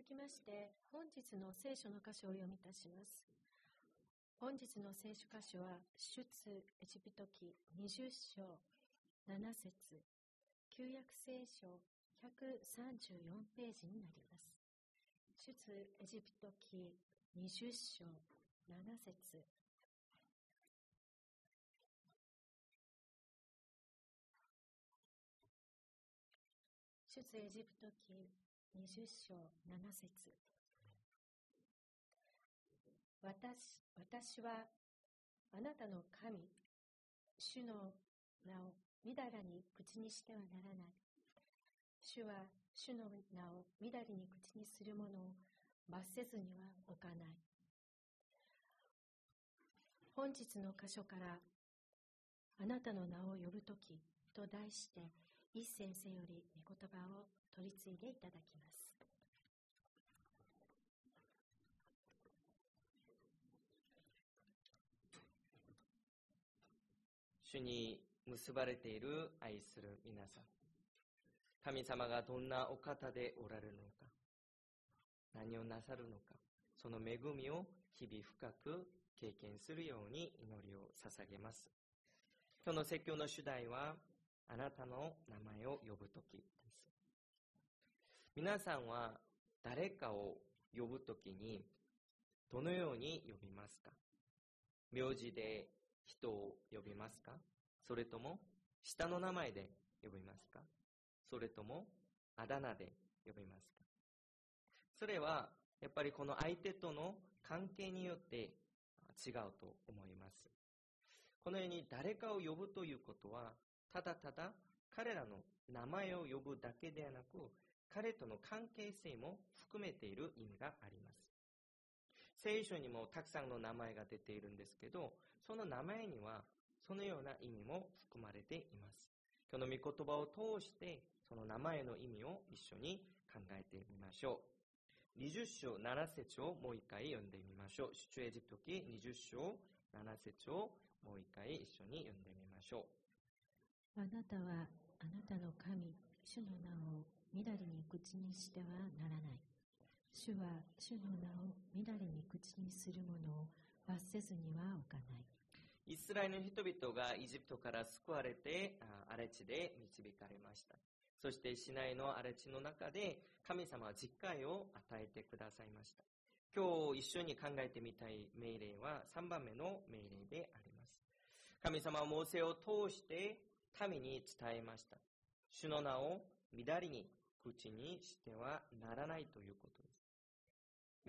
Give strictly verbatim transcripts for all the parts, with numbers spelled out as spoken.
きまして、本日の聖書の箇所を読みいたします。本日の聖書箇所は、出エジプト記にじゅっ章なな節、旧約聖書ひゃくさんじゅうよんページになります。出エジプト記にじゅっ章なな節。出エジプト記にじゅっ章なな節。私、私はあなたの神、主の名をみだらに口にしてはならない。主は主の名をみだりに口にする者を罰せずには置かない。本日の箇所からあなたの名を呼ぶときと題して一先生より御言葉を取り次いでいただきます。 主に結ばれている愛する皆さん、神様がどんなお方でおられるのか、何をなさるのか、その恵みを日々深く経験するように祈りを捧げます。今日の説教の主題は、あなたの名前を呼ぶときです。皆さんは誰かを呼ぶときにどのように呼びますか？名字で人を呼びますか？それとも下の名前で呼びますか？それともあだ名で呼びますか？それはやっぱりこの相手との関係によって違うと思います。このように誰かを呼ぶということは、ただただ彼らの名前を呼ぶだけではなく、彼との関係性も含めている意味があります。聖書にもたくさんの名前が出ているんですけど、その名前にはそのような意味も含まれています。今日の御言葉を通してその名前の意味を一緒に考えてみましょう。にじゅっ章なな節をもう一回読んでみましょう。出エジプト記にじゅっ章なな節をもう一回一緒に読んでみましょう。あなたはあなたの神、主の名をみだりに口にしてはならない。主は主の名をみだりに口にする者を罰せずには置かない。 イスラエルの人々がエジプトから救われて荒れ地で導かれました。そしてシナイの荒れ地の中で神様は実会を与えてくださいました。今日一緒に考えてみたい命令はさんばんめの命令であります。神様はモーセを通して民に伝えました。主の名を乱りに口にしてはならないということです。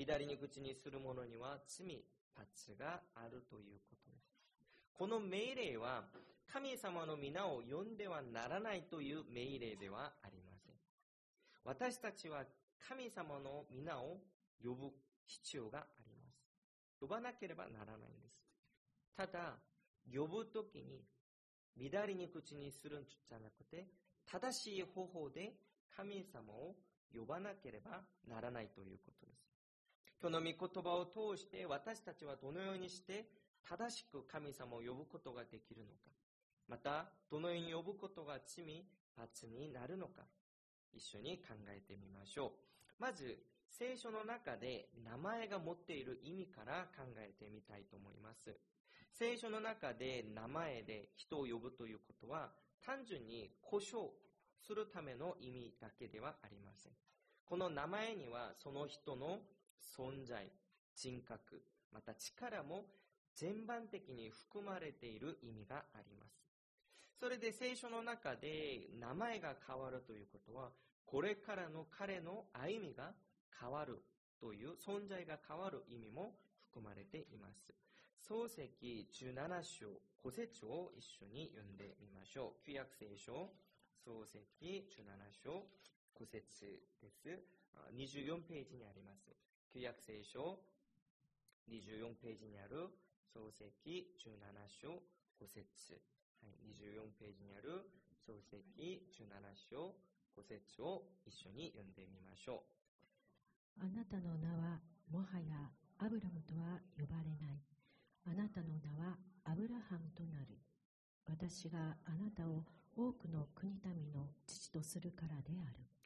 乱りに口にする者には罪、罰があるということです。この命令は神様の皆を呼んではならないという命令ではありません。私たちは神様の皆を呼ぶ必要があります。呼ばなければならないんです。ただ、呼ぶときに乱りに口にするんじゃなくて、正しい方法で神様を呼ばなければならないということです。今日の御言葉を通して私たちはどのようにして正しく神様を呼ぶことができるのか、またどのように呼ぶことが罪、罰になるのか、一緒に考えてみましょう。まず聖書の中で名前が持っている意味から考えてみたいと思います。聖書の中で名前で人を呼ぶということは単純に呼称するための意味だけではありません。この名前にはその人の存在、人格、また力も全般的に含まれている意味があります。それで聖書の中で名前が変わるということは、これからの彼の歩みが変わるという存在が変わる意味も含まれています。創世記じゅうなな章ご節を一緒に読んでみましょう。旧約聖書創世記じゅうなな章ご節です。にじゅうよんページにあります。旧約聖書にじゅうよんページにある創世記じゅうなな章ご節、はい、にじゅうよんページにある創世記じゅうなな章ご節を一緒に読んでみましょう。あなたの名はもはやアブラムとは呼ばれない。あなたの名はアブラハムとなる。私があなたを多くの国民の父とするからである。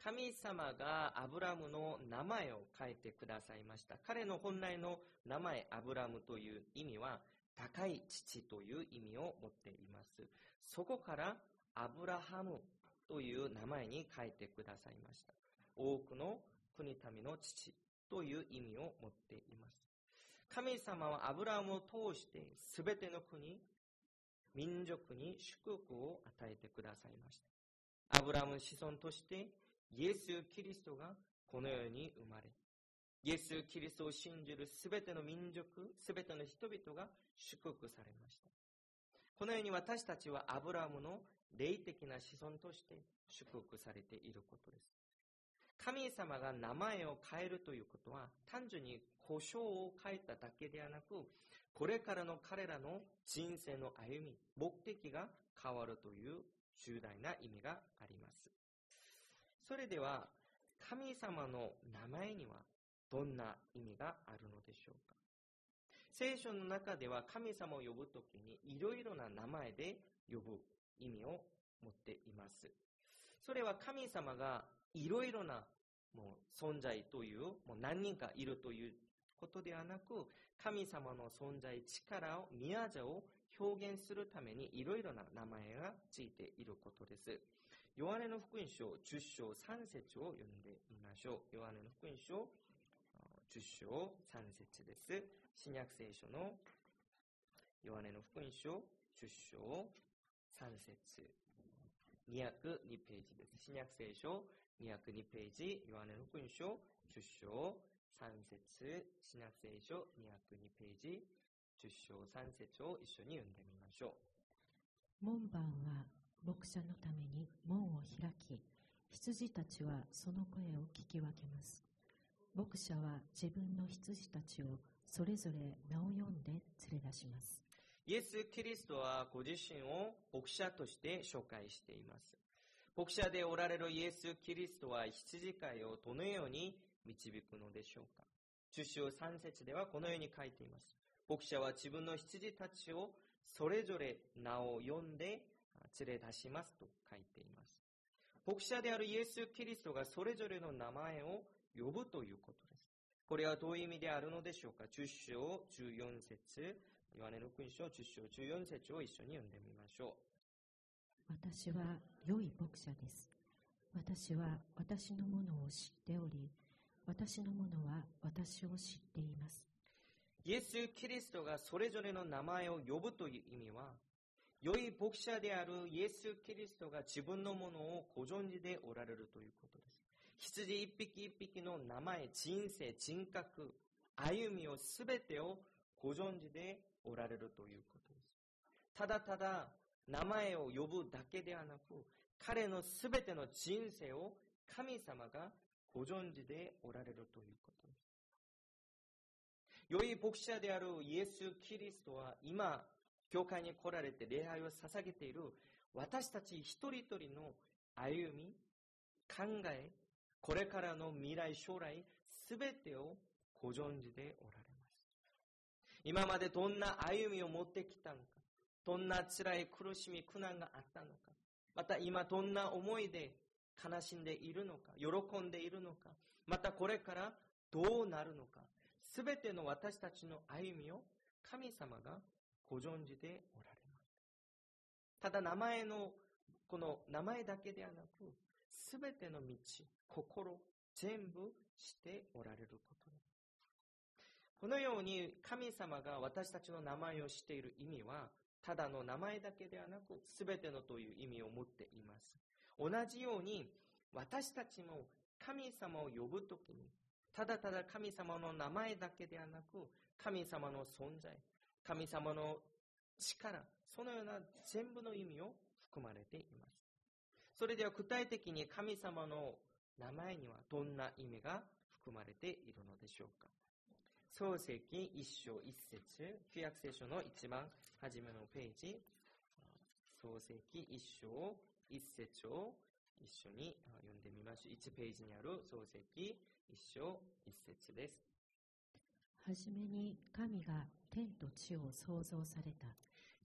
神様がアブラムの名前を変えてくださいました。彼の本来の名前、アブラムという意味は、高い父という意味を持っています。そこからアブラハムという名前に変えてくださいました。多くの国民の父という意味を持っています。神様はアブラムを通してすべての国、民族に祝福を与えてくださいました。アブラムの子孫としてイエス・キリストがこの世に生まれ、イエス・キリストを信じるすべての民族、すべての人々が祝福されました。このように私たちはアブラムの霊的な子孫として祝福されていることです。神様が名前を変えるということは、単純に故障を変えただけではなく、これからの彼らの人生の歩み、目的が変わるという重大な意味があります。それでは、神様の名前にはどんな意味があるのでしょうか。聖書の中では神様を呼ぶときにいろいろな名前で呼ぶ意味を持っています。それは神様がいろいろなもう存在という、もう何人かいるということではなく、神様の存在、力を、宮座を表現するためにいろいろな名前がついていることです。ヨハネの福音書じゅっ章さん節を読んでみましょう。ヨハネの福音書じゅっ章さん節です。新約聖書のヨハネの福音書じゅっ章さん節、にひゃくにページです。新約聖書にひゃくにページ、ヨハネの福音書じゅっ章さん節、新約聖書にひゃくにページ、じゅっ章さん節を一緒に読んでみましょう。門番は牧者のために門を開き、羊たちはその声を聞き分けます。牧者は自分の羊たちをそれぞれ名を呼んで連れ出します。 イエス・キリストはご自身を牧者として紹介しています。牧者でおられるイエス・キリストは羊飼いをどのように導くのでしょうか。じゅっ章さん節ではこのように書いています。牧者は自分の羊たちをそれぞれ名を呼んで連れ出しますと書いています。牧者であるイエス・キリストがそれぞれの名前を呼ぶということです。これはどういう意味であるのでしょうか。じゅっ章じゅうよん節、ヨハネの福音書じゅっ章じゅうよん節を一緒に読んでみましょう。私は良い牧者です。私は私のものを知っており、私のものは私を知っています。 イエス・キリストがそれぞれの名前を呼ぶという意味は、良い牧者であるイエス・キリストが自分のものをご存知でおられるということです。羊一匹一匹の名前、人生、人格、歩みをすべてをご存知でおられるということです。ただただ名前を呼ぶだけではなく、彼のすべての人生を神様がご存知でおられるということです。良い牧者であるイエス・キリストは今、教会に来られて礼拝を捧げている私たち一人一人の歩み、考え、これからの未来、将来、すべてをご存知でおられます。今までどんな歩みを持ってきたのか、どんな辛い苦しみ、苦難があったのか、また今どんな思いで悲しんでいるのか、喜んでいるのか、またこれからどうなるのか、すべての私たちの歩みを神様がご存知でおられます。ただ名前の、この名前だけではなく、すべての道、心、全部しておられることです。このように神様が私たちの名前を知っている意味は、ただの名前だけではなく、すべてのという意味を持っています。同じように、私たちも神様を呼ぶときに、ただただ神様の名前だけではなく、神様の存在、神様の力、そのような全部の意味を含まれています。それでは具体的に神様の名前にはどんな意味が含まれているのでしょうか。創世記一章一節、旧約聖書の一番初めのページ、創世記一章一節を一緒に読んでみましょう。いちページにある創世記一章一節です。 はじめに神が天と地を創造された。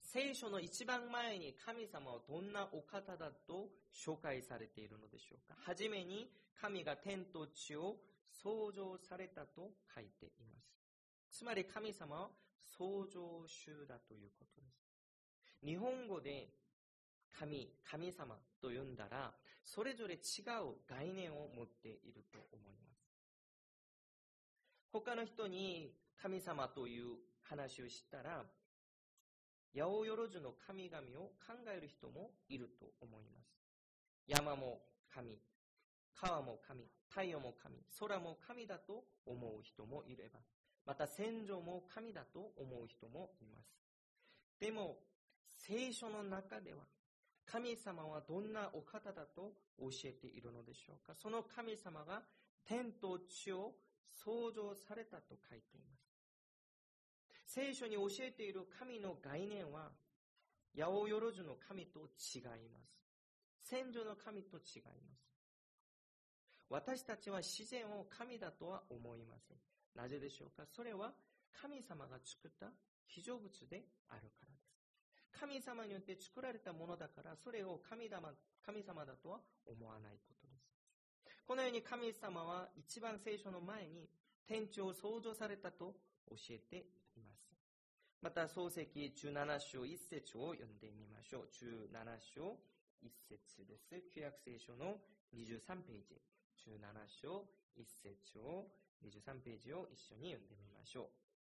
聖書の一番前に神様はどんなお方だと紹介されているのでしょうか。はじめに神が天と地を創造されたと書いています。つまり神様は創造主だということです。日本語で神、神様と呼んだら、それぞれ違う概念を持っていると思います。他の人に神様という話をしたら、八百万の神々を考える人もいると思います。山も神、川も神、太陽も神、空も神だと思う人もいれば、また戦場も神だと思う人もいます。でも、聖書の中では、神様はどんなお方だと教えているのでしょうか。その神様が天と地を創造されたと書いています。聖書に教えている神の概念は、八百万の神と違います。戦場の神と違います。私たちは自然を神だとは思いません。なぜでしょうか。それは神様が作った被造物であるからです。神様によって作られたものだから、それを神様、神様だとは思わないことです。このように神様は一番聖書の前に天地を創造されたと教えています。また創世記じゅうなな章いち節を読んでみましょう。じゅうなな章いち節です。旧約聖書のにじゅうさんページ。じゅうなな章いち節をにじゅうさんページを一緒に読んでみましょ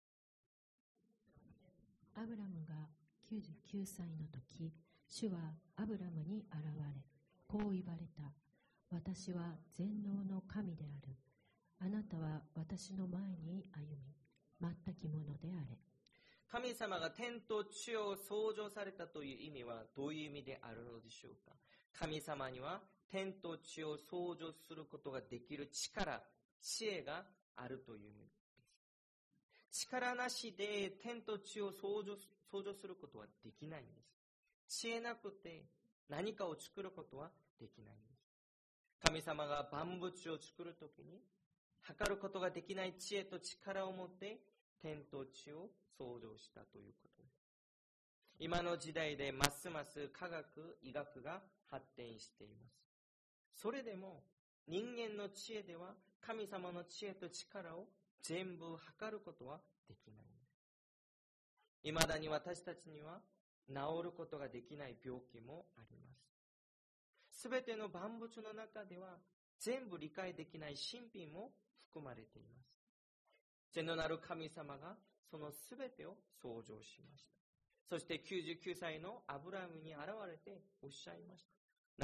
う。アブラムがきゅうじゅうきゅうさいの時、主はアブラムに現れ、こう言われた。私は全能の神である。あなたは私の前に歩み、全きものであれ。 神様が天と地を創造されたという意味はどういう意味であるのでしょうか。神様には天と地を創造することができる力、知恵があるという意味です。力なしで天と地を創造、創造することはできないんです。知恵なくて何かを作ることはできないんです。神様が万物を作るときに、測ることができない知恵と力を持って天と地を創造したということです。今の時代でますます科学、医学が発展しています。それでも人間の知恵では神様の知恵と力を全部測ることはできないんです。いまだに私たちには治ることができない病気もあります。すべての万物の中では全部理解できない神秘も含まれています。全能なる神様がそのすべてを創造しました。そしてきゅうじゅうきゅうさいのアブラムに現れておっしゃいました。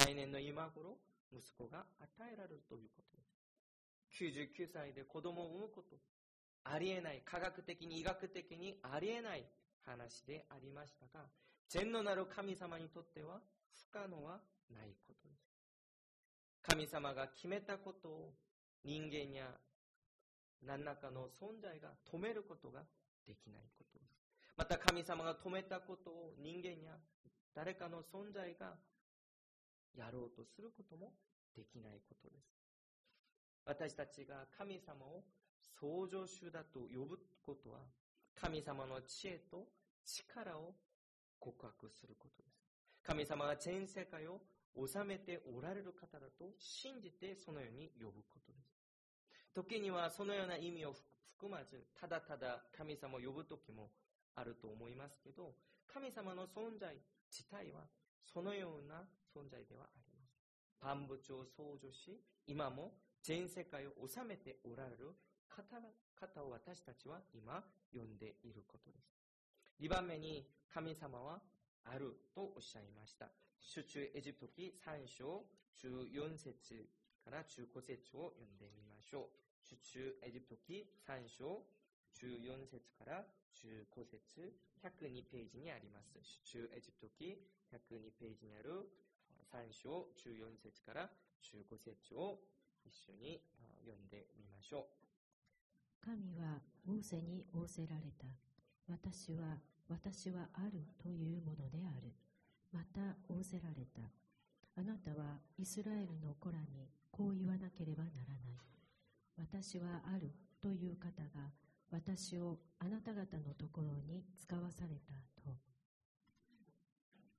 来年の今頃、息子が与えられるということです。きゅうじゅうきゅうさいで子供を産むこと、ありえない、科学的に医学的にありえない話でありましたが、全能なる神様にとっては不可能はないことです。神様が決めたことを人間や何らかの存在が止めることができないことです。また神様が止めたことを人間や誰かの存在がやろうとすることもできないことです。私たちが神様を創造主だと呼ぶことは、神様の知恵と力を告白することです。神様が全世界を治めておられる方だと信じてそのように呼ぶことです。時にはそのような意味を含まず、ただただ神様を呼ぶ時もあると思いますけど、神様の存在自体はそのような存在ではあります。万物を創造し、今も全世界を治めておられる方を私たちは今呼んでいることです。にばんめに神様はあるとおっしゃいました。出エジプト記さん章じゅうよん節からじゅうご節を読んでみましょう。出エジプト記さん章じゅうよん節からじゅうご節、ひゃくにページにあります。出エジプト記ひゃくにページにあるさん章じゅうよん節からじゅうご節を一緒に読んでみましょう。 神はモーセに仰せられた。私は、私はあるというものである。また仰せられた。あなたはイスラエルの子らにこう言わなければならない。私はあるという方が私をあなた方のところに使わされたと。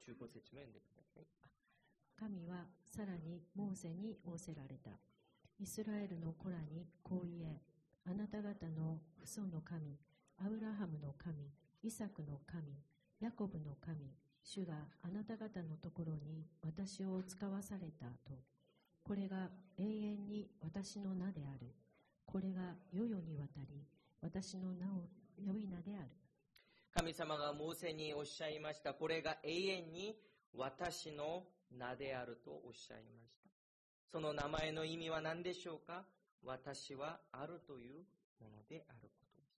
じゅうご節も読んでください。 神はさらにモーセに仰せられた。イスラエルの子らにこう言え、あなた方の父祖の神、アブラハムの神、イサクの神、ヤコブの神、主があなた方のところに私を使わされたと。これが永遠に私の名である。これが世々にわたり私の名を呼び名である。 神様がモーセにおっしゃいました。これが永遠に私の名であるとおっしゃいました。その名前の意味は何でしょうか？私はあるというものであることです。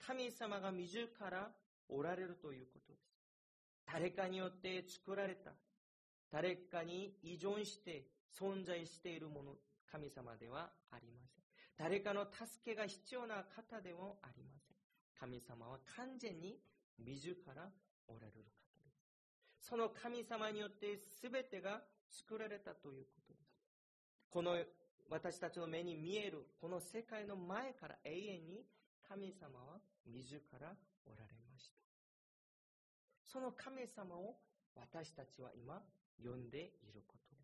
神様が自らおられるということです。誰かによって作られた、誰かに依存して存在しているもの、神様ではありません。誰かの助けが必要な方でもありません。神様は完全に自らおられる方です。その神様によって全てが作られたということです。この私たちの目に見えるこの世界の前から永遠に神様は自らおられました。その神様を私たちは今呼んでいることです。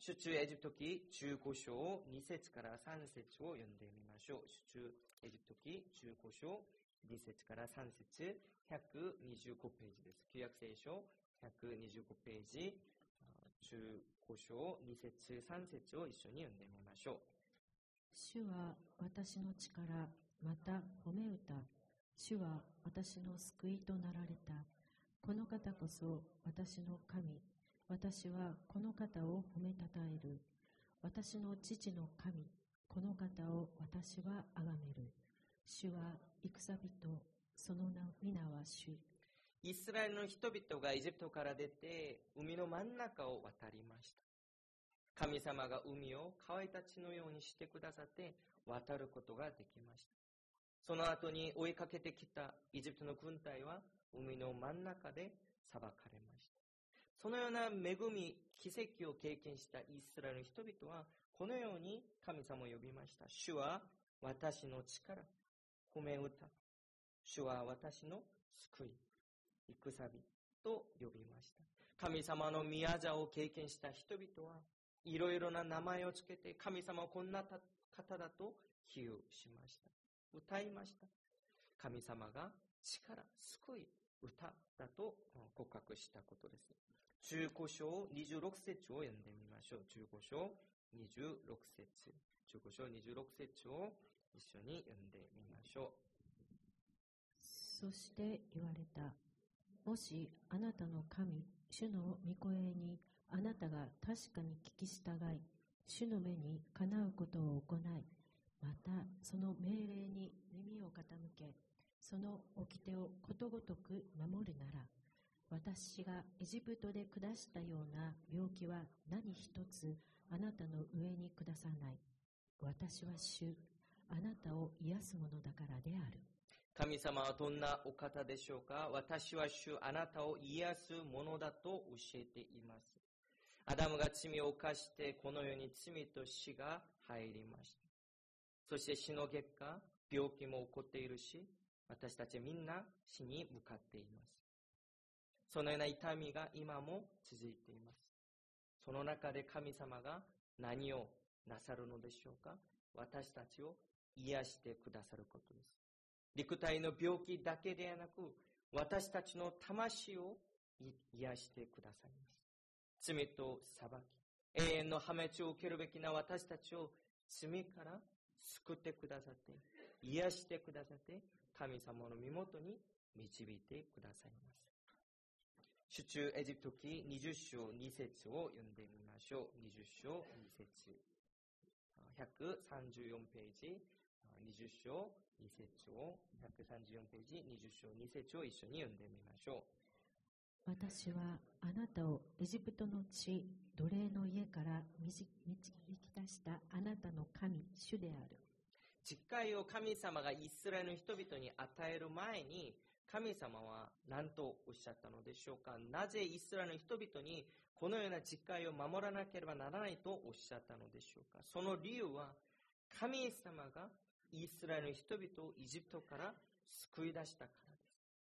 出エジプト記じゅうご章に節からさん節を読んでみましょう。出エジプト記じゅうご章に節からさん節、ひゃくにじゅうごページです。旧約聖書ひゃくにじゅうごページ、じゅうご章に節さん節を一緒に読んでみましょう。 主は私の力、また褒め歌。主は私の救いとなられた。この方こそ私の神。私はこの方を褒めたたえる。私の父の神。この方を私はあがめる。主は戦人。その名皆は主。 イスラエルの人々がエジプトから出て海の真ん中を渡りました。神様が海を乾いた地のようにしてくださって渡ることができました。その後に追いかけてきたエジプトの軍隊は海の真ん中で裁かれました。そのような恵み、奇跡を経験したイスラエルの人々はこのように神様を呼びました。主は私の力、褒め歌。主は私の救い、戦びと呼びました。神様の宮座を経験した人々はいろいろな名前をつけて神様をこんな方だと比喩しました。歌いました。神様が力、救い、歌だと告白したことです。じゅうご章にじゅうろく節を読んでみましょう。じゅうご章にじゅうろく節。じゅうご章にじゅうろく節を一緒に読んでみましょう。 そして言われた。もしあなたの神、主の御声にあなたが確かに聞き従い、主の目にかなうことを行い、またその命令に耳を傾け、その掟をことごとく守るなら、私がエジプトで下したような病気は何一つあなたの上に下さない。私は主、あなたを癒すものだからである。 神様はどんなお方でしょうか？私は主、あなたを癒すものだと教えています。アダムが罪を犯してこの世に罪と死が入りました。そして死の結果、病気も起こっているし、私たちみんな死に向かっています。そのような痛みが今も続いています。その中で神様が何をなさるのでしょうか？私たちを癒してくださることです。肉体の病気だけではなく、私たちの魂を癒してくださいます。罪と裁き、永遠の破滅を受けるべきな私たちを罪から救ってくださって、癒してくださって、神様の身元に導いてくださいます。出エジプト記にじゅう章に節を読んでみましょう。にじゅう章に節。ひゃくさんじゅうよんページ、にじゅう章に節を、ひゃくさんじゅうよんページ、にじゅう章に節を一緒に読んでみましょう。 私はあなたをエジプトの地、奴隷の家から導き出したあなたの神、主である。 実会を神様がイスラエルの人々に与える前に、神様は何とおっしゃったのでしょうか？なぜイスラエルの人々にこのような実会を守らなければならないとおっしゃったのでしょうか？その理由は、神様がイスラエルの人々をエジプトから救い出したからです。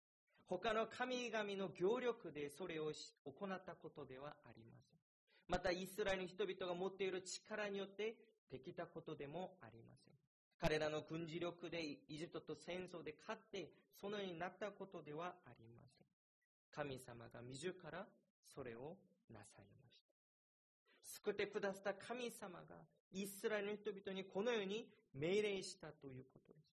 他の神々の協力でそれを行ったことではありません。またイスラエルの人々が持っている力によってできたことでもありません。彼らの軍事力でエジプトと戦争で勝ってそのようになったことではありません。神様が自らそれをなさいました。救ってくださった神様がイスラエルの人々にこのように命令したということです。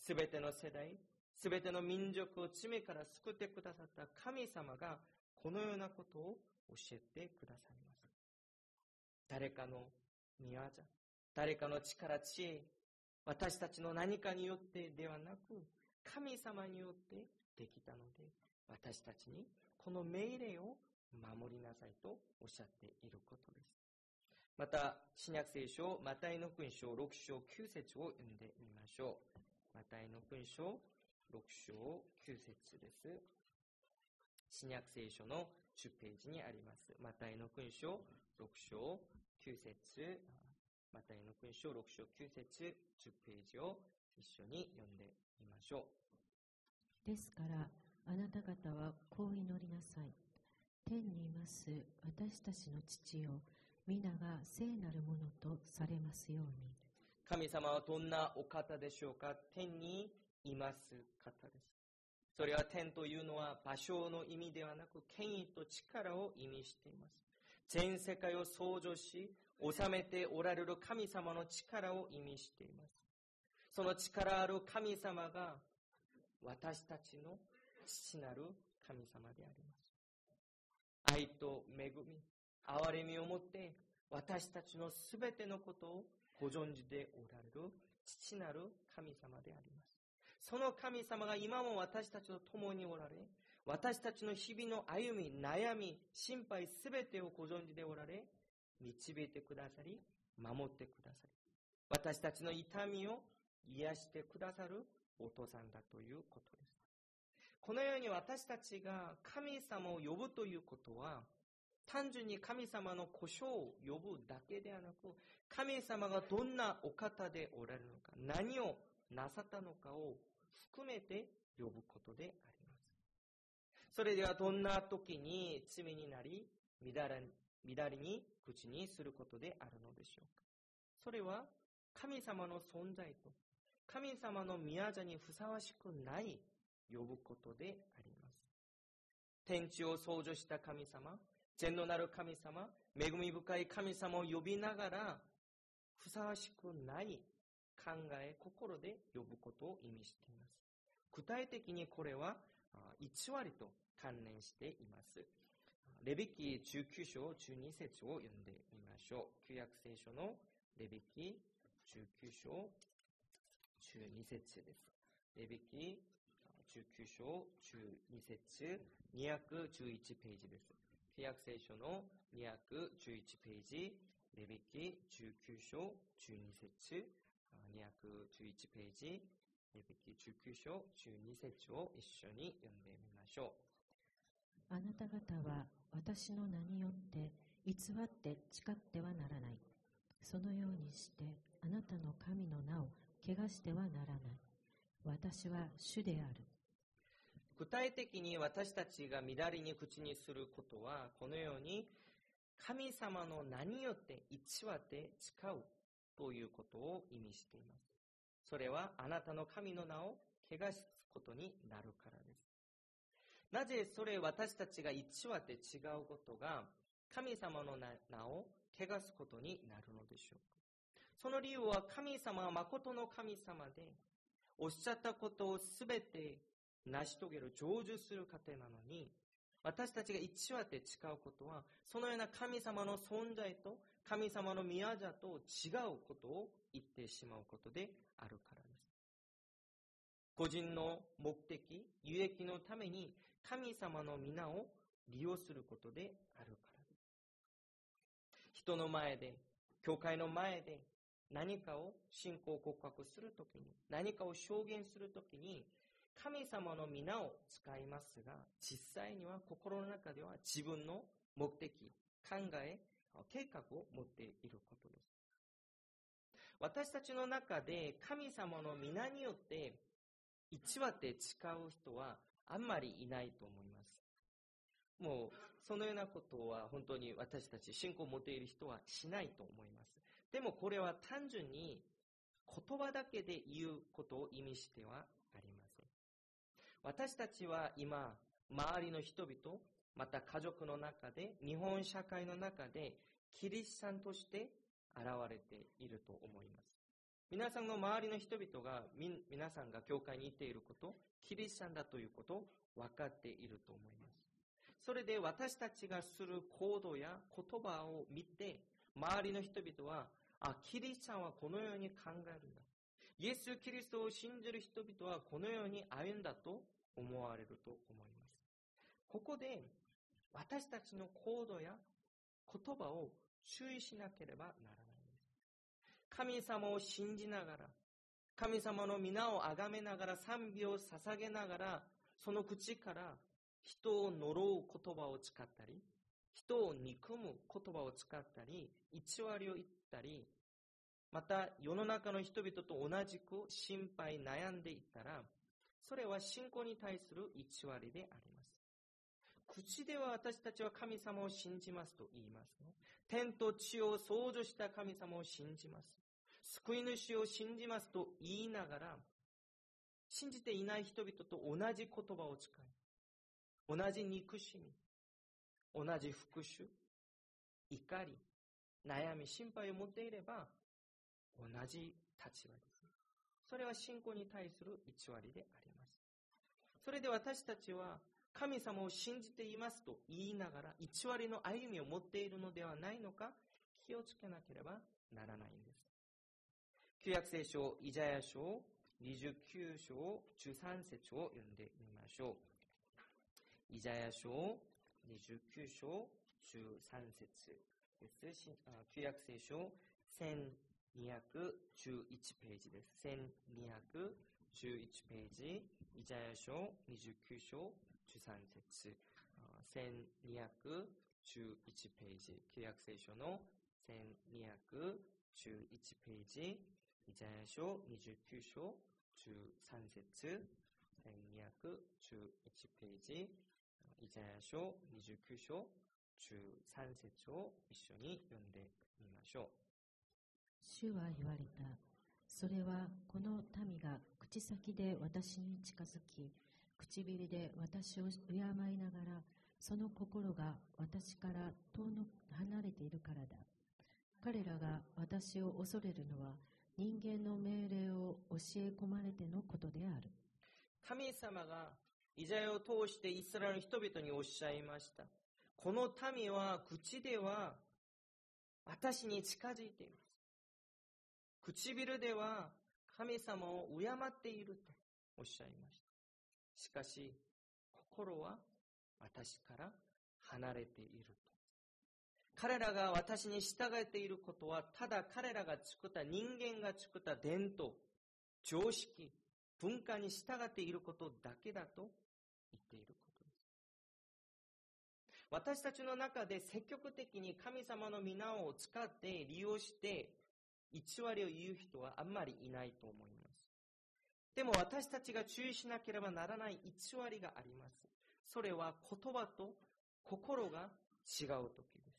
すべての世代、すべての民族を罪から救ってくださった神様がこのようなことを教えてくださいます。誰かの御業、誰かの力、知恵、私たちの何かによってではなく、神様によってできたので、私たちにこの命令を守りなさいとおっしゃっていることです。また、新約聖書、マタイの福音書ろく章きゅう節を読んでみましょう。マタイの福音書ろく章きゅう節です。新約聖書のじゅうページにあります。マタイの福音書ろく章きゅう節、マタイの福音書ろく章きゅう節、じゅうページを一緒に読んでみましょう。ですから、あなた方はこう祈りなさい。天にいます私たちの父よ、皆が聖なるものとされますように。 神様はどんなお方でしょうか。天にいます方です。それは天というのは場所の意味ではなく権威と力を意味しています。全世界を創造し治めておられる神様の力を意味しています。その力ある神様が私たちの父なる神様であります。愛と恵み、憐れみをもって私たちのすべてのことをご存知でおられる父なる神様であります。その神様が今も私たちと共におられ、私たちの日々の歩み、悩み、心配すべてをご存知でおられ、導いてくださり、守ってくださり、私たちの痛みを癒してくださるお父さんだということです。このように私たちが神様を呼ぶということは、単純に神様の呼称を呼ぶだけではなく、神様がどんなお方でおられるのか、何をなさったのかを含めて呼ぶことであります。それではどんな時に罪になり、乱れに口にすることであるのでしょうか。それは神様の存在と神様の宮座にふさわしくない呼ぶことであります。天地を創造した神様、全能なる神様、恵み深い神様を呼びながら、ふさわしくない考え、心で呼ぶことを意味しています。具体的にこれは偽りと関連しています。レビ記じゅうきゅう章じゅうに節を読んでみましょう。旧約聖書のレビ記じゅうきゅう章じゅうに節です。レビ記じゅうきゅう章じゅうに節、にひゃくじゅういちページです。旧約聖書のにひゃくじゅういちページ、レビ記じゅうきゅう章じゅうに節、にひゃくじゅういちページ、レビ記じゅうきゅう章じゅうに節を一緒に読んでみましょう。あなた方は私の名によって偽って誓ってはならない。そのようにしてあなたの神の名を汚してはならない。私は主である。 具体的に私たちが乱れに口にすることは、このように神様の名によって偽って誓うということを意味しています。それはあなたの神の名を汚すことになるからです。なぜそれ私たちが偽って違うことが神様の名を汚すことになるのでしょうか。その理由は神様は誠の神様で、おっしゃったことをすべて成し遂げる、成就する方なのに、私たちが偽って誓うことは、そのような神様の存在と神様の宮座と違うことを言ってしまうことであるからです。個人の目的、有益のために神様の皆を利用することであるからです。人の前で、教会の前で何かを信仰告白するときに、何かを証言するときに、神様の皆を使いますが、実際には心の中では自分の目的、考え、計画を持っていることです。私たちの中で神様の皆によって偽って誓う人はあんまりいないと思います。もうそのようなことは本当に私たち信仰を持っている人はしないと思います。でもこれは単純に言葉だけで言うことを意味してはありません。私たちは今、周りの人々、また家族の中で、日本社会の中で、キリストさんとして現れていると思います。皆さんの周りの人々が、皆さんが教会に行っていること、キリストさんだということを分かっていると思います。それで私たちがする行動や言葉を見て、周りの人々は、あ、キリストさんはこのように考えるんだ。イエス・キリストを信じる人々はこのように歩んだと思われると思います。ここで私たちの行動や言葉を注意しなければならないんです。神様を信じながら、神様の皆を崇めながら、賛美を捧げながら、その口から人を呪う言葉を使ったり、人を憎む言葉を使ったり、偽りを言ったり、また世の中の人々と同じく心配悩んでいったら、それは信仰に対する偽りであります。口では私たちは神様を信じますと言いますね。天と地を創造した神様を信じます。救い主を信じますと言いながら、信じていない人々と同じ言葉を使い、同じ憎しみ、同じ復讐、怒り、悩み、心配を持っていれば、同じ立場です。それは信仰に対する偽りであります。それで私たちは神様を信じていますと言いながら偽りの歩みを持っているのではないのか、気をつけなければならないんです。旧約聖書イザヤ書にじゅうきゅう章じゅうさん節を読んでみましょう。イザヤ書にじゅうきゅう章じゅうさん節です。旧約聖書せんにひゃくじゅういちページです。せんにひゃくじゅういちページ、イザヤ書にじゅうきゅう章じゅうさん節、せんにひゃくじゅういちページ、旧約聖書のせんにひゃくじゅういちページ、イザヤ書にじゅうきゅう章じゅうさん節、せんにひゃくじゅういちページ、イザヤ書にじゅうきゅう章じゅうさん節を一緒に読んでみましょう。 主は言われた。それはこの民が口先で私に近づき、唇で私を敬いながら、その心が私から遠の離れているからだ。彼らが私を恐れるのは、人間の命令を教え込まれてのことである。 神様がイザヤを通してイスラエルの人々におっしゃいました。この民は口では私に近づいています。唇では神様を敬っているとおっしゃいました。しかし、心は私から離れていると。彼らが私に従っていることは、ただ彼らが作った人間が作った伝統、常識、文化に従っていることだけだと言っていることです。私たちの中で積極的に神様の皆を使って利用して偽りを言う人はあんまりいないと思います。でも私たちが注意しなければならない偽りがあります。それは言葉と心が違う時です。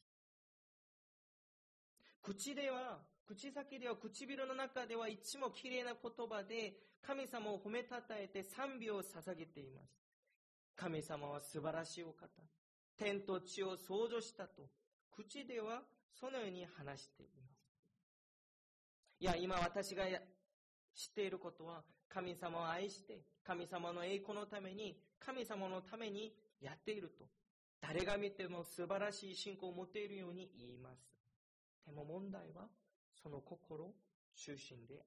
口では、口先では、唇の中ではいつもきれいな言葉で神様を褒めたたえて賛美を捧げています。神様は素晴らしいお方。天と地を創造したと。口ではそのように話しています。いや、今私が知っていることは、神様を愛して、神様の栄光のために、神様のためにやっていると。誰が見ても素晴らしい信仰を持っているように言います。でも問題は、その心中心であります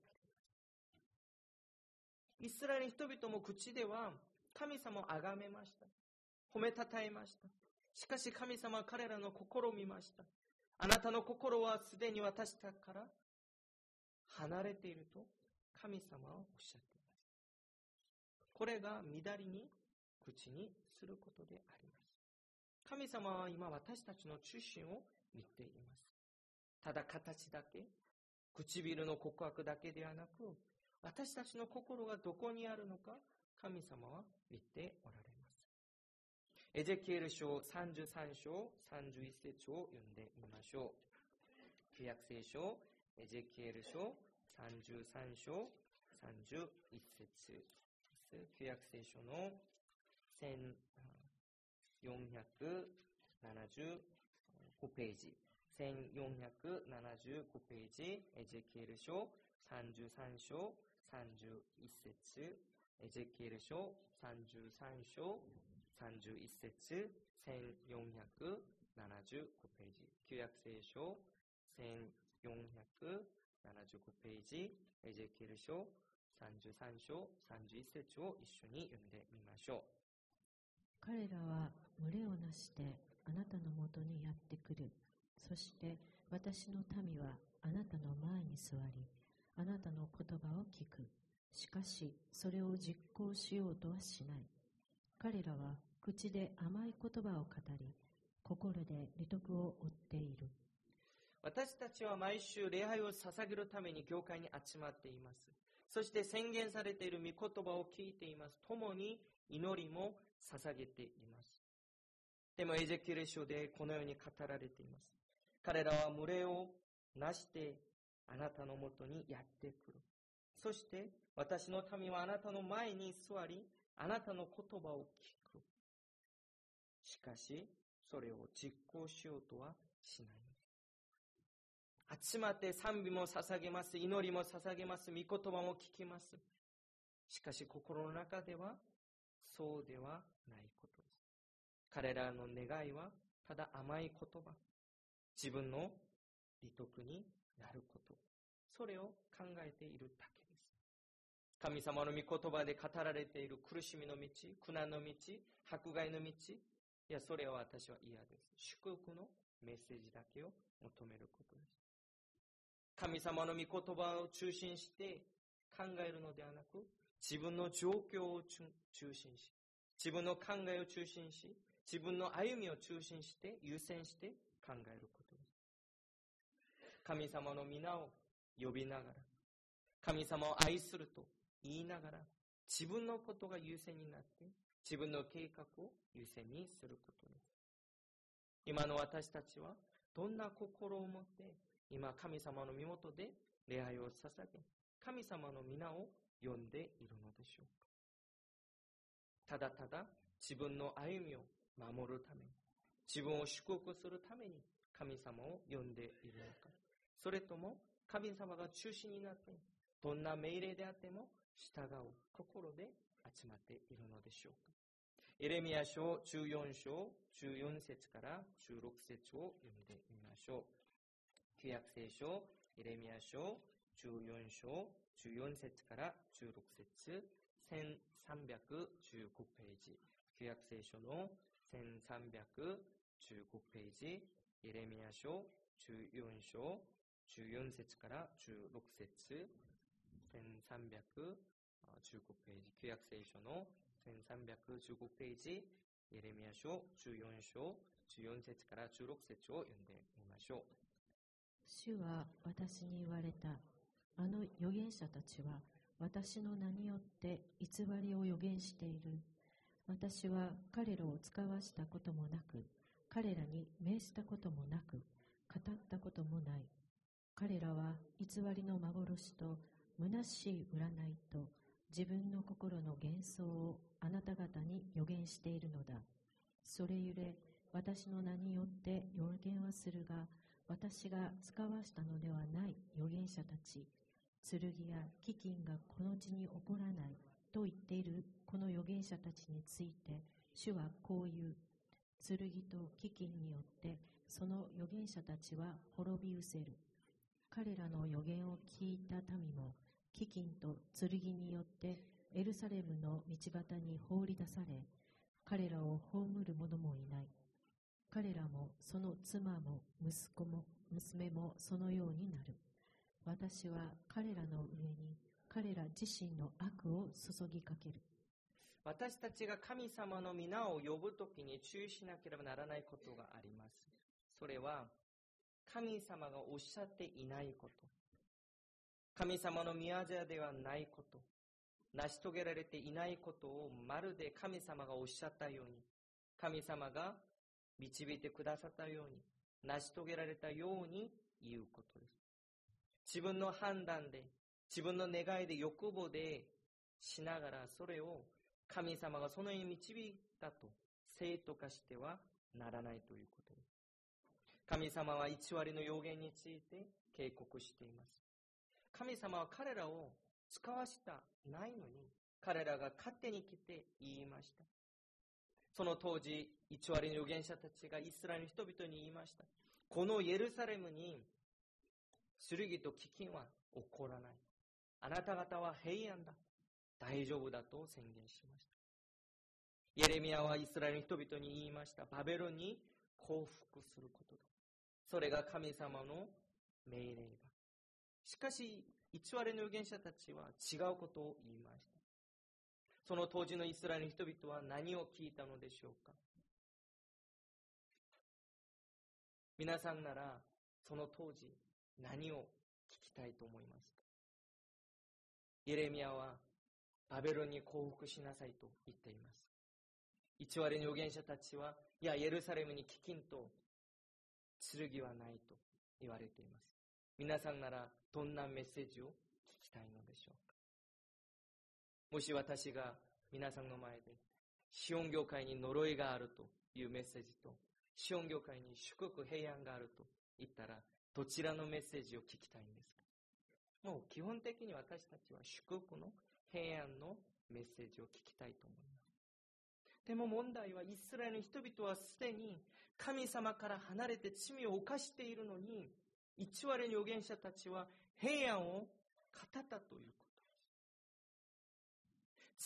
。イスラエルの人々も口では、神様を崇めました。褒めたたえました。しかし神様は彼らの心を見ました。あなたの心はすでに私たちから離れていると神様はおっしゃっています。これが乱りに口にすることであります。神様は今私たちの中心を見ています。ただ形だけ、唇の告白だけではなく、私たちの心がどこにあるのか神様は見ておられます。エゼキエル書さんじゅうさん章さんじゅういち節を読んでみましょう。旧約聖書エゼキエル書さんじゅうさん章さんじゅういち節です。旧約聖書のせんよんひゃくななじゅうごページ、せんよんひゃくななじゅうごページ、エゼキエル書さんじゅうさん章さんじゅういち節、エゼキエル書さんじゅうさん章さんじゅういち節、せんよんひゃくななじゅうごページ、旧約聖書せんよんひゃくななじゅうごページ、エゼキエル書さんじゅうさん章さんじゅういち節を一緒に読んでみましょう。 彼らは群れをなしてあなたのもとにやってくる。そして私の民はあなたの前に座り、あなたの言葉を聞く。しかしそれを実行しようとはしない。彼らは口で甘い言葉を語り、心で利得を追っている。 私たちは毎週礼拝を捧げるために教会に集まっています。そして宣言されている御言葉を聞いています。共に祈りも捧げています。でもエゼキエル書でこのように語られています。彼らは群れをなしてあなたのもとにやってくる。そして私の民はあなたの前に座り、あなたの言葉を聞く。しかしそれを実行しようとはしない。集まって賛美も捧げます。祈りも捧げます。御言葉も聞きます。しかし心の中ではそうではないことです。彼らの願いはただ甘い言葉、自分の利得になること、それを考えているだけです。神様の御言葉で語られている苦しみの道、苦難の道、迫害の道、いや、それは私は嫌です。祝福のメッセージだけを求めることです。神様の御言葉を中心して考えるのではなく、自分の状況を中心し、自分の考えを中心し、自分の歩みを中心して優先して考えることです。神様の皆を呼びながら、神様を愛すると言いながら、自分のことが優先になって、自分の計画を優先にすることです。今の私たちはどんな心を持って今神様の身元で礼拝を捧げ、神様の皆を呼んでいるのでしょうか。ただただ自分の歩みを守るために、自分を祝福するために神様を呼んでいるのか、それとも神様が中心になってどんな命令であっても従う心で集まっているのでしょうか。エレミヤ書じゅうよん章じゅうよん節からじゅうろく節を読んでみましょう。旧約聖書エレミヤ書じゅうよん章じゅうよん節からじゅうろく節、せんさんびゃくじゅうごページ、旧約聖書のせんさんびゃくじゅうごページ、エレミヤ書じゅうよん章じゅうよん節からじゅうろく節、せんさんびゃくじゅうごページ、旧約聖書のせんさんびゃくじゅうごページ、エレミヤ書じゅうよん章じゅうよん節からじゅうろく節を読んでみましょう。 主は私に言われた。あの預言者たちは私の名によって偽りを預言している。私は彼らを使わしたこともなく、彼らに命じたこともなく、語ったこともない。彼らは偽りの幻と虚しい占いと自分の心の幻想をあなた方に預言しているのだ。それゆえ私の名によって預言はするが、私が使わしたのではない預言者たち、剣や飢饉がこの地に起こらないと言っているこの預言者たちについて、主はこう言う。剣と飢饉によってその預言者たちは滅び失せる。彼らの預言を聞いた民も飢饉と剣によってエルサレムの道端に放り出され、彼らを葬る者もいない。彼らもその妻も息子も娘もそのようになる。私は彼らの上に彼ら自身の悪を注ぎかける。 私たちが神様の皆を呼ぶときに注意しなければならないことがあります。それは神様がおっしゃっていないこと、神様の御業ではないこと、 成し遂げられていないことをまるで神様がおっしゃったように、神様が導いてくださったように、成し遂げられたように言うことです。自分の判断で、自分の願いで、欲望でしながら、それを神様がそのように導いたと正当化してはならないということです。神様は偽りの預言について警告しています。神様は彼らを使わしたないのに、彼らが勝手に来て言いました。その当時、偽りの預言者たちがイスラエルの人々に言いました。このエルサレムに剣と飢饉は起こらない。あなた方は平安だ。大丈夫だと宣言しました。エレミヤはイスラエルの人々に言いました。バベロンに降伏することだ。それが神様の命令だ。しかし、偽りの預言者たちは違うことを言いました。その当時のイスラエルの人々は何を聞いたのでしょうか。皆さんならその当時何を聞きたいと思いますか。エレミヤはバベロンに降伏しなさいと言っています。偽りの預言者たちは、いや、エルサレムに飢饉と剣はないと言われています。皆さんならどんなメッセージを聞きたいのでしょうか。もし私が皆さんの前でシオン教会に呪いがあるというメッセージと、シオン教会に祝福平安があると言ったら、どちらのメッセージを聞きたいんですか。もう基本的に私たちは祝福の平安のメッセージを聞きたいと思います。でも問題は、イスラエルの人々はすでに神様から離れて罪を犯しているのに、偽りの預言者たちは平安を語ったということです。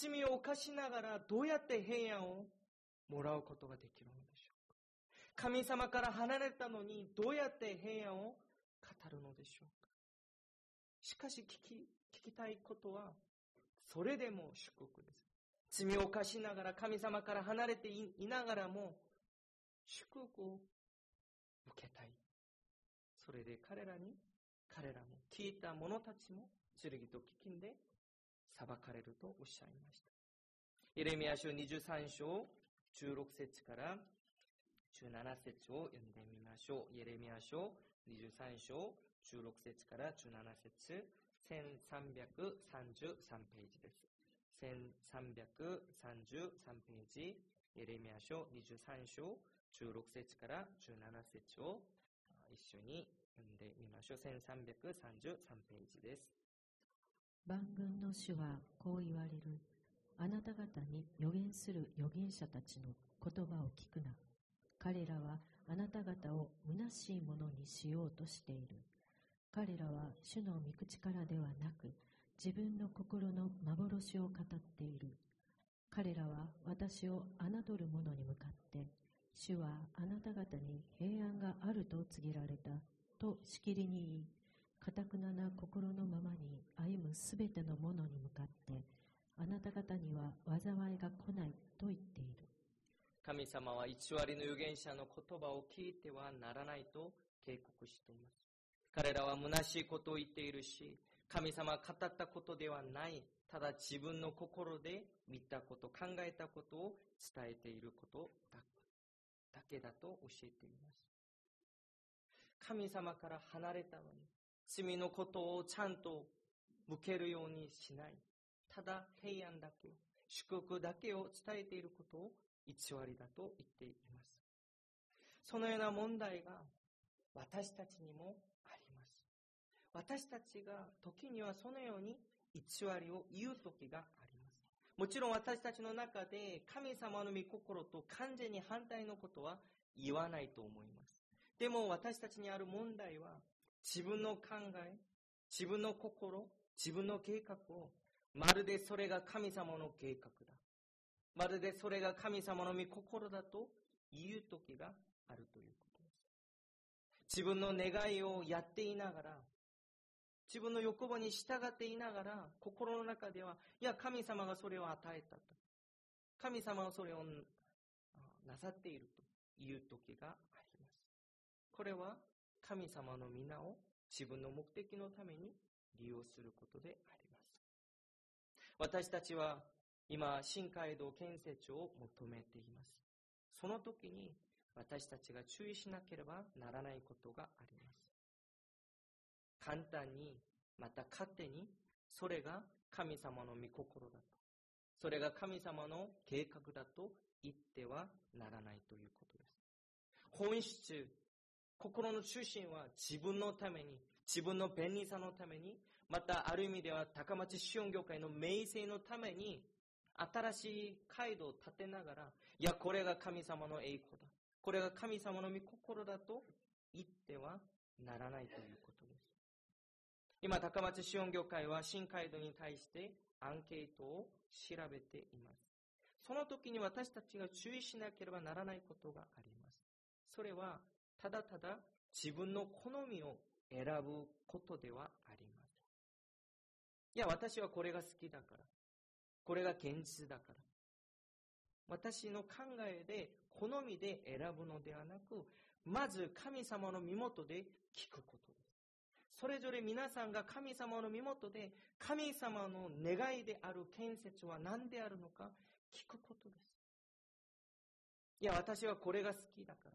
罪を犯しながらどうやって平安をもらうことができるのでしょうか。神様から離れたのにどうやって平安を語るのでしょうか。しかし聞き、聞きたいことは、それでも祝福です。罪を犯しながら、神様から離れていながらも祝福を受けたい。それで彼らに、彼らも聞いた者たちも剣と飢饉で裁かれるとおっしゃいました。エレミヤ書にじゅうさん章じゅうろく節からじゅうなな節を読んでみましょう。エレミヤ書にじゅうさん章じゅうろく節からじゅうなな節、せんさんびゃくさんじゅうさんページです。せんさんびゃくさんじゅうさんページ、エレミヤ書にじゅうさん章じゅうろく節からじゅうなな節を一緒に読んでみましょう。せんさんびゃくさんじゅうさんページです。 万軍の主はこう言われる。あなた方に預言する預言者たちの言葉を聞くな。彼らはあなた方を虚しいものにしようとしている。彼らは主の御口からではなく、自分の心の幻を語っている。彼らは私を侮る者に向かって、主はあなた方に平安があると告げられたとしきりに言い、堅なな心のままに歩むすべての者に向かって、あなた方には災いが来ないと言っている。 神様は偽りの預言者の言葉を聞いてはならないと警告しています。彼らは虚しいことを言っているし、神様が語ったことではない、ただ自分の心で見たこと、考えたことを伝えていることだだけだと教えています。神様から離れたのに、罪のことをちゃんと向けるようにしない。ただ平安だけを、祝福だけを伝えていることを偽りだと言っています。そのような問題が私たちにもあります。私たちが時にはそのように偽りを言う時があります。もちろん私たちの中で神様の御心と完全に反対のことは言わないと思います。でも私たちにある問題は、自分の考え、自分の心、自分の計画を、まるでそれが神様の計画だ。まるでそれが神様の御心だと言う時があるということです。自分の願いをやっていながら、自分の欲望に従っていながら、心の中では、いや、神様がそれを与えたと。神様はそれをなさっているという時があります。これは神様の皆を自分の目的のために利用することであります。 私たちは今、新街道建設を求めています。その時に私たちが注意しなければならないことがあります。簡単に、また勝手に、それが神様の御心だと、それが神様の計画だと言ってはならないということです。本質、心の中心は自分のために、自分の便利さのために、またある意味では高松シオン教会の名声のために、新しい街道を建てながら、いや、これが神様の栄光だ、これが神様の御心だと言ってはならないということです。今、高松シオン教会は新街道に対してアンケートを調べています。その時に私たちが注意しなければならないことがあります。それは、ただただ自分の好みを選ぶことではありません。いや、私はこれが好きだから、これが現実だから。私の考えで、好みで選ぶのではなく、まず神様の身元で聞くことです。それぞれ皆さんが神様の身元で、神様の願いである建設は何であるのか聞くことです。いや、私はこれが好きだから、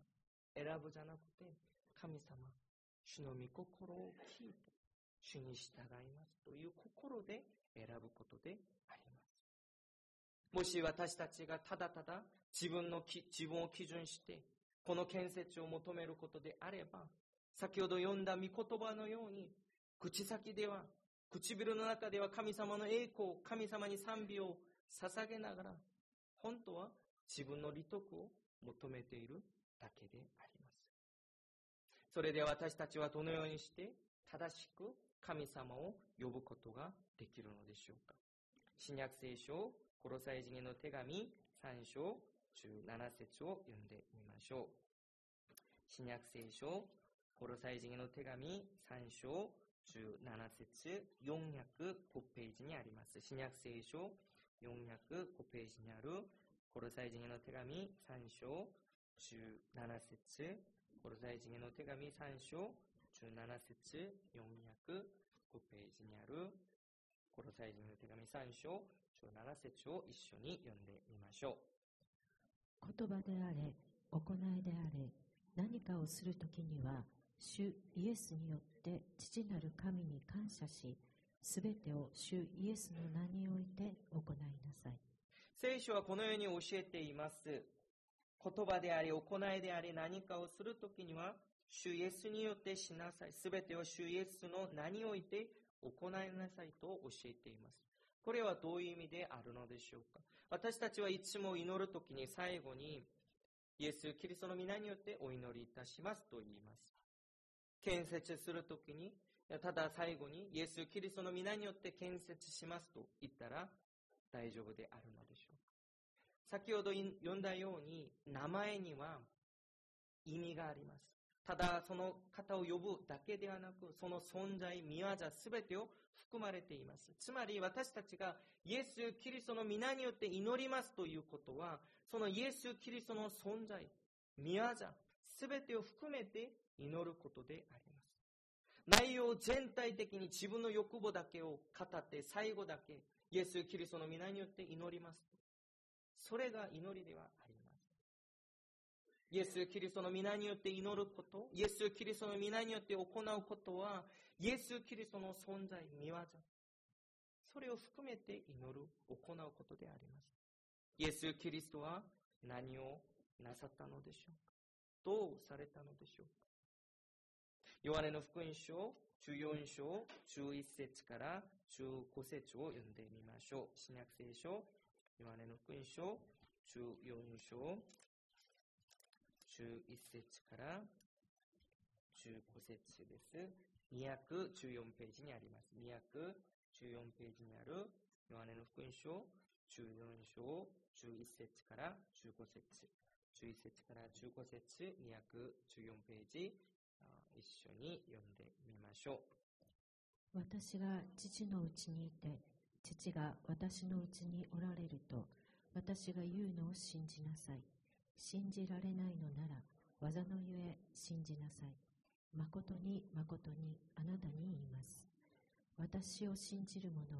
選ぶじゃなくて、神様、主の御心を聞いて、主に従いますという心で選ぶことであります。もし私たちがただただ自分のき自分を基準してこの建設を求めることであれば、先ほど読んだ御言葉のように、口先では、唇の中では神様の栄光、神様に賛美を捧げながら、本当は自分の利得を求めているだけであります。それで私たちはどのようにして正しく神様を呼ぶことができるのでしょうか。新約聖書、コロサイ人への手紙さん章じゅうなな節を読んでみましょう。新約聖書、コロサイ人への手紙さん章じゅうなな節、よんひゃくごページにあります。新約聖書よんひゃくごページにあるコロサイ人への手紙さん章じゅうなな節、コロサイ人への手紙さん章じゅうなな節、よんひゃくごページにあるコロサイ人への手紙さん章じゅうなな節を一緒に読んでみましょう。言葉であれ、行いであれ、何かをするときには、主イエスによって父なる神に感謝し、すべてを主イエスの名において行いなさい。 聖書はこのように教えています。言葉であり、行いであり、何かをするときには、主イエスによってしなさい。すべてを主イエスの名において行いなさいと教えています。これはどういう意味であるのでしょうか。私たちはいつも祈るときに最後に、イエス・キリストの皆によってお祈りいたしますと言います。建設するときに、ただ最後にイエス・キリストの皆によって建設しますと言ったら大丈夫であるのでしょうか。先ほど読んだように、名前には意味があります。ただその方を呼ぶだけではなく、その存在、御業すべてを含まれています。つまり私たちがイエス・キリストの皆によって祈りますということは、そのイエス・キリストの存在、御業すべてを含めて祈ることであります。内容全体的に自分の欲望だけを語って最後だけイエス・キリストの皆によって祈ります。それが祈りではありません。イエス・キリストの皆によって祈ること、イエス・キリストの皆によって行うことは、イエス・キリストの存在、御業、それを含めて祈る、行うことであります。イエス・キリストは何をなさったのでしょうか。どうされたのでしょうか。ヨハネの福音書じゅうよん章じゅういち節からじゅうご節を読んでみましょう。新約聖書、ヨハネの福音書じゅうよん章じゅういち節からじゅうご節です。にひゃくじゅうよんページにあります。にひゃくじゅうよんページにあるヨハネの福音書じゅうよん章じゅういち節からじゅうご節、じゅういち節からじゅうご節、にひゃくじゅうよんページ、一緒に読んでみましょう。私が父のうちにいて、父が私のうちにおられると、私が言うのを信じなさい。信じられないのなら、技のゆえ信じなさい。誠に誠にあなたに言います。私を信じる者は、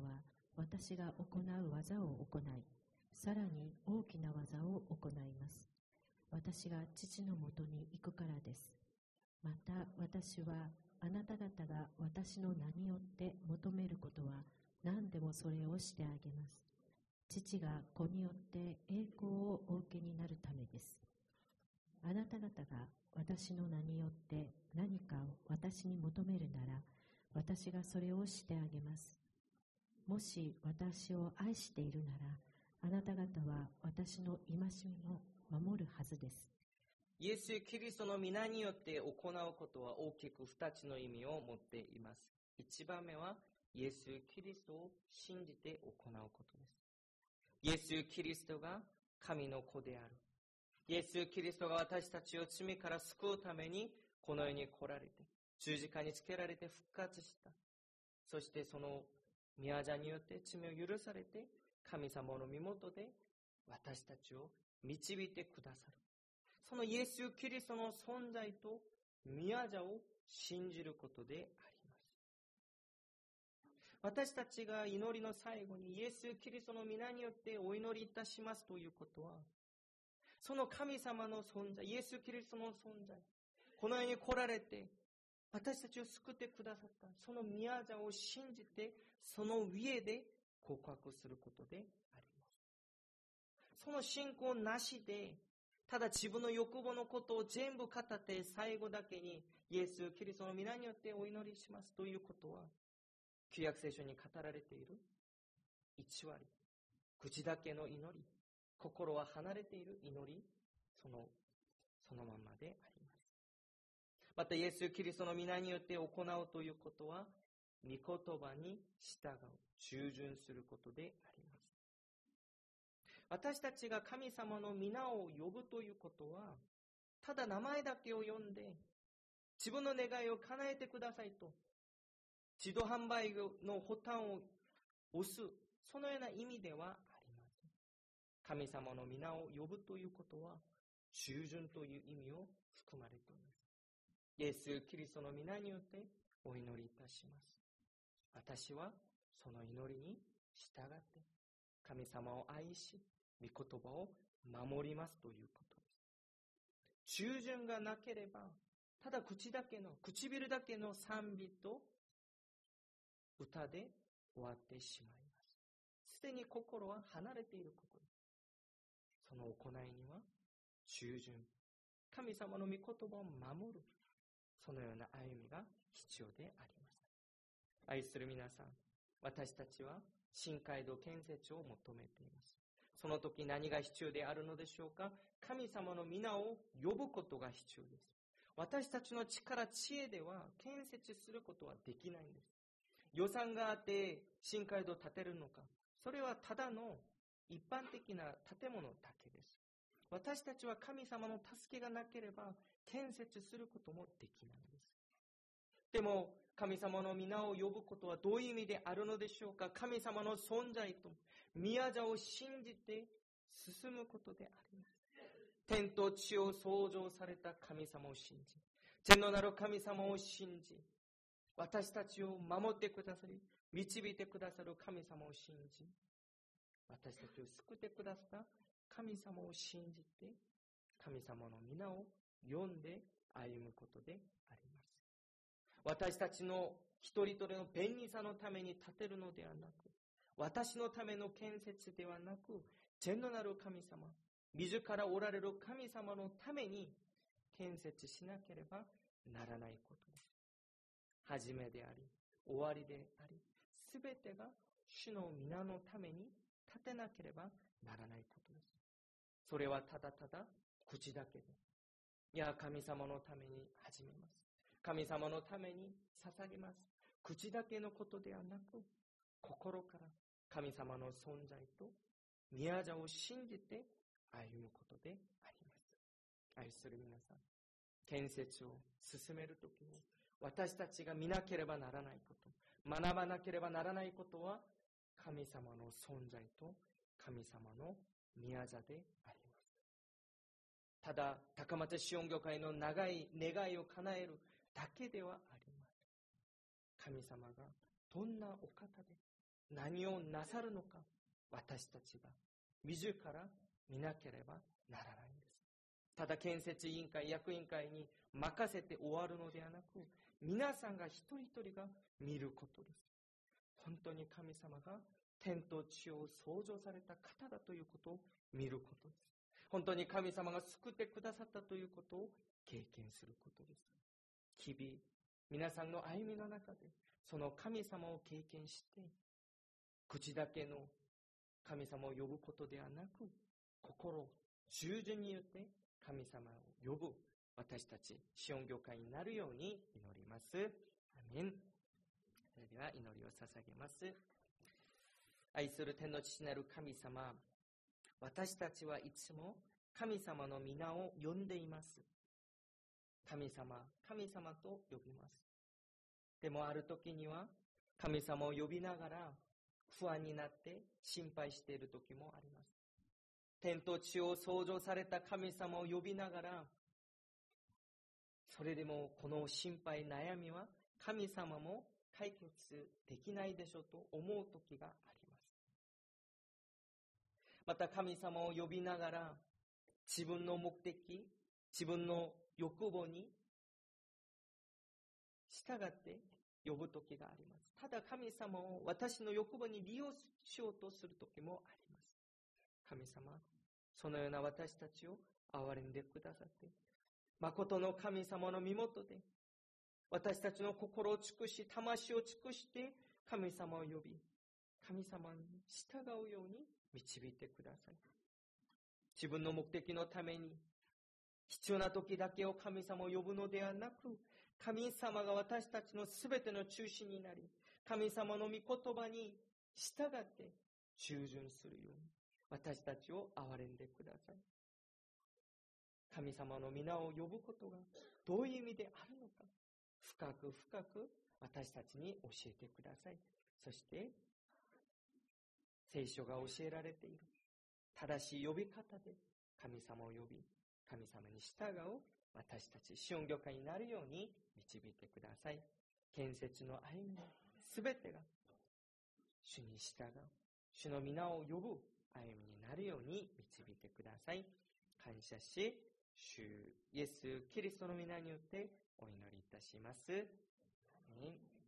私が行う技を行い、さらに大きな技を行います。私が父のもとに行くからです。また私はあなた方が私の名によって求めることは何でもそれをしてあげます。父が子によって栄光をお受けになるためです。あなた方が私の名によって何かを私に求めるなら、私がそれをしてあげます。もし私を愛しているなら、あなた方は私の戒めも守るはずです。 イエス・キリストの皆によって行うことは大きく二つの意味を持っています。一番目は、イエス・キリストを信じて行うことです。イエス・キリストが神の子である。イエス・キリストが私たちを罪から救うためにこの世に来られて、十字架につけられて復活した。そしてその宮座によって罪を許されて、神様の身元で私たちを導いてくださる。そのイエス・キリストの存在と宮座を信じることであります。私たちが祈りの最後にイエス・キリストの皆によってお祈りいたしますということは、その神様の存在、イエス・キリストの存在、この世に来られて私たちを救ってくださったその宮座を信じて、その上で告白することであります。その信仰なしで、ただ自分の欲望のことを全部語って最後だけにイエス・キリストの皆によってお祈りしますということは、旧約聖書に語られている偽り、口だけの祈り、心は離れている祈り、そのそのままであります。またイエス・キリストの皆によって行うということは、御言葉に従う、従順することであります。私たちが神様の皆を呼ぶということは、ただ名前だけを呼んで自分の願いを叶えてくださいと自動販売のボタンを押す、そのような意味ではありません。神様の皆を呼ぶということは、従順という意味を含まれています。イエス・キリストの皆によってお祈りいたします。私はその祈りに従って神様を愛し、御言葉を守りますということです。従順がなければ、ただ口だけの、唇だけの賛美と歌で終わってしまいます。すでに心は離れていることです。その行いには従順、神様の御言葉を守る、そのような歩みが必要であります。愛する皆さん、私たちは新街道建設を求めています。その時何が必要であるのでしょうか。神様の皆を呼ぶことが必要です。私たちの力、知恵では建設することはできないんです。予算があって新街道を建てるのか、それはただの一般的な建物だけです。私たちは神様の助けがなければ建設することもできないんです。でも神様の皆を呼ぶことはどういう意味であるのでしょうか。神様の存在と宮座を信じて進むことであります。天と地を創造された神様を信じ、天のなる神様を信じ、私たちを守ってくださり、導いてくださる神様を信じ、私たちを救ってくださった神様を信じて、神様の皆を呼んで歩むことであります。私たちの一人一人の便利さのために建てるのではなく、私のための建設ではなく、天のなる神様、自らおられる神様のために建設しなければならないことです。始めであり、終わりであり、すべてが主の皆のために建てなければならないことです。それはただただ口だけで、いや神様のために始めます、神様のために捧げます、口だけのことではなく、心から神様の存在と宮座を信じて歩むことであります。愛する皆さん、建設を進めるときに私たちが見なければならないこと、学ばなければならないことは、神様の存在と神様の宮座であります。ただ高松シオン教会の長い願いを叶えるだけではありません。神様がどんなお方で、 何をなさるのか、私たちが自ら見なければならないんです。ただ建設委員会、役員会に任せて終わるのではなく、皆さんが一人一人が見ることです。本当に神様が天と地を創造された方だということを見ることです。本当に神様が救ってくださったということを経験することです。日々、皆さんの歩みの中で、その神様を経験して、口だけの神様を呼ぶことではなく、心、従順によって神様を呼ぶ私たち、シオン教会になるように祈ります。アメン。それでは祈りを捧げます。愛する天の父なる神様、私たちはいつも神様の皆を呼んでいます。神様、神様と呼びます。でもある時には神様を呼びながら不安になって心配している時もあります。天と地を創造された神様を呼びながら、それでもこの心配悩みは神様も解決できないでしょうと思う時があります。また神様を呼びながら自分の目的、自分の欲望に従って呼ぶ時があります。ただ神様を私の欲望に利用しようとする時もあります。神様、そのような私たちを憐れんでくださって、誠の神様の身元で私たちの心を尽くし、魂を尽くして神様を呼び、神様に従うように導いてください。自分の目的のために必要な時だけを神様を呼ぶのではなく、神様が私たちのすべての中心になり、神様の御言葉に従って従順するように私たちを憐れんでください。神様の皆を呼ぶことがどういう意味であるのか、深く深く私たちに教えてください。そして聖書が教えられている正しい呼び方で神様を呼び、神様に従う私たちシオン教会になるように導いてください。建設の歩みのすべてが主に従う、主の皆を呼ぶ歩みになるように導いてください。感謝し、主イエス・キリストの皆によってお祈りいたします。アーメン。